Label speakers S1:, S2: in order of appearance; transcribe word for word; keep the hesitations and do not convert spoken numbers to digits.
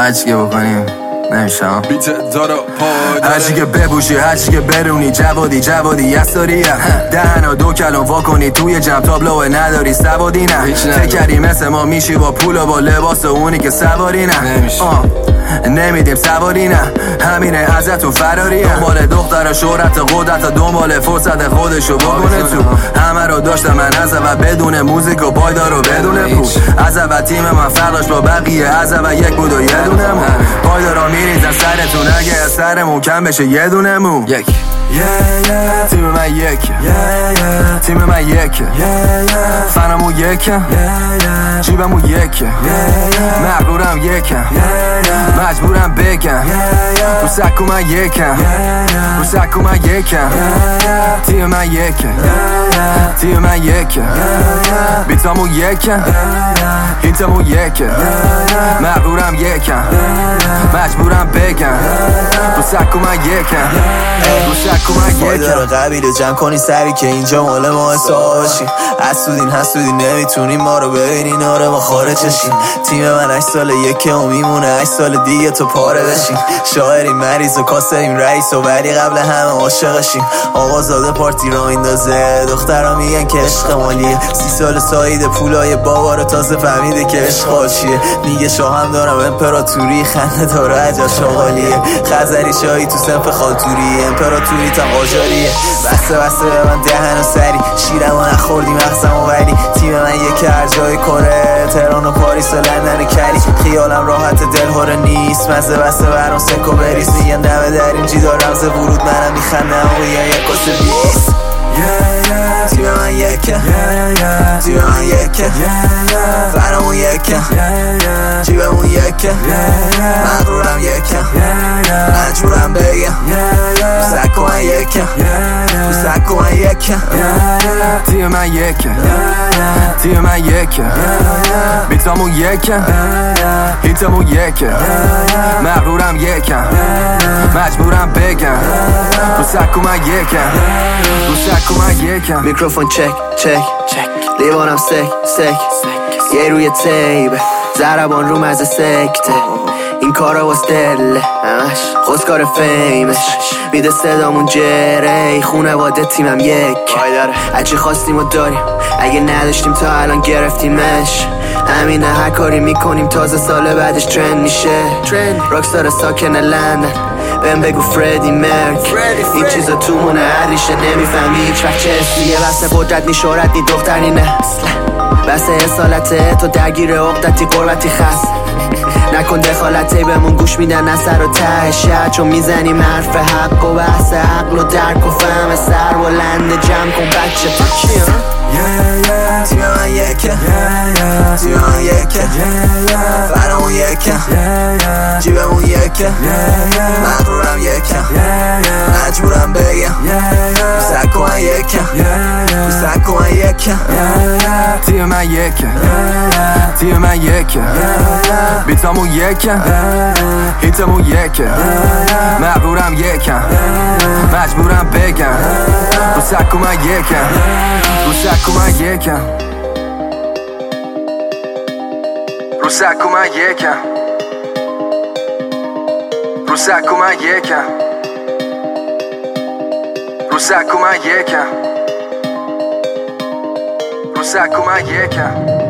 S1: هرچی که بکنیم نمیشم هرچی که بپوشی هرچی که برونی جوادی جوادی یساریه دهنا دو کلم وا کنی توی جمع تابلوه نداری سوادی نه فکری مثل ما میشی با پول و با لباس و اونی که سواری نه نمیدیم سواری نه همینه ازتون فراری دنبال دختر شهرت قدرت دنبال فرصت خودشو بکنه تو همه رو داشتم من از اول بدون موزیک و پایدار و بدون پول از اول تیم من فرقش با بقیه از اول یک بود و یه دونه مون پایدارا میریزن سرتون اگه از سرمون کم بشه یه دونه مون یک yeah, yeah. تیم من یک yeah, yeah. تیم من یک yeah, yeah. فنمون یک yeah, yeah. جیبمون یک yeah, yeah. مغرورم یک yeah, yeah. مجبورم بگم yeah, yeah. رو سکو من یک yeah, yeah. رو سکو من یک yeah, yeah. تیم من یک yeah, yeah. تیم من یک yeah, yeah. بیتامون یک yeah, yeah. هیتمون یک yeah, yeah. مغرورم یک yeah, yeah. مجبورم بگم رو سکو من یک yeah.
S2: فایده رو قبیله جمع کنی سری که اینجا مال ما حساشی حسودین حسودین نمیتونین ما رو ببینین آره ما خارجشیم تیم من هشت سال یکه و میمونه هشت سال دیگه تو پاره بشین شاعریم مریض و کاسریم رئیس و ولی قبل همه عاشقشیم آقا زاده پارتی را میندازه دخترها میگن که عشق مالیه سی سال سایید پولای بابا رو تازه فهمیده که عشق حاشیه میگه شاهم دارم امپراتوری خنده داره عجا شغالیه خزری شایی تو سنف خالتوری امپراتوری تا قاجاریه بسته بسته به من دهن و سری شیرم و نخوردی مغزم و ولی تیم من یک هر جای کره تهران و پاریس و لندن و کلی خیالم راحت دل هره نیست مزه بسته برام سکو بریز میگن دمه در این جیدا رمز ورود منم میخندم و یا یک کس بیست تیم من یکه تیم من یکه فرمون یکه جیبمون یکه مغرورم یکه مجبورم بگم سکو من یکه سکو من یکه
S1: تیم من یکه تیم من یکه بیتامون یکه هیتمون یکه مغرورم یکه مجبورم بگم رو سکو من یکه رو سکو من یکه
S2: میکروفون چک چک چک لیوانم سک سک یه روی تیب زربان رو مزه سکته این کارا واس دله همش خوزکار فیمش میده صدامون جره خونه واده تیمم یک هرچی خواستیم و داریم اگه نداشتیم تا الان گرفتیمش همینه هر کاری میکنیم تازه سال بعدش ترند میشه راکستار ساکن لندن بهم بگو فردی مرک این چیزا تو مونه هر ریشه نمیفهمی هیچ وقت چه اسمیه بسه قدرت نی شهرت نی دختر نی نه بسه اصالته تو درگیر عقدتی قربتی خست نکن دخالتی بهمون گوش میدن از سر و ته شد چون میزنیم حرف حق و بحث عقل و درک و فهم سر بلند جمع کن بچه تو کیه تیم من یکه تیم من یکه فرمون یکه جیبمون یکه مغرورم یکه مجبورم بگم سکو من یکه سکو من یکه
S1: تیم من یکه تیم من یکه بیتامون یکه هیتمون یکه مغرورم یکه مجبورم بگم رو سکو من یکه رو سکو من یکه رو سکو من یکه رو سکو من یکه رو سکو من یکه رو سکو من یکه